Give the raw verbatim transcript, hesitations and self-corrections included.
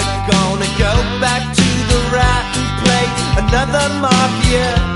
gonna go back to the rat and play another mafia.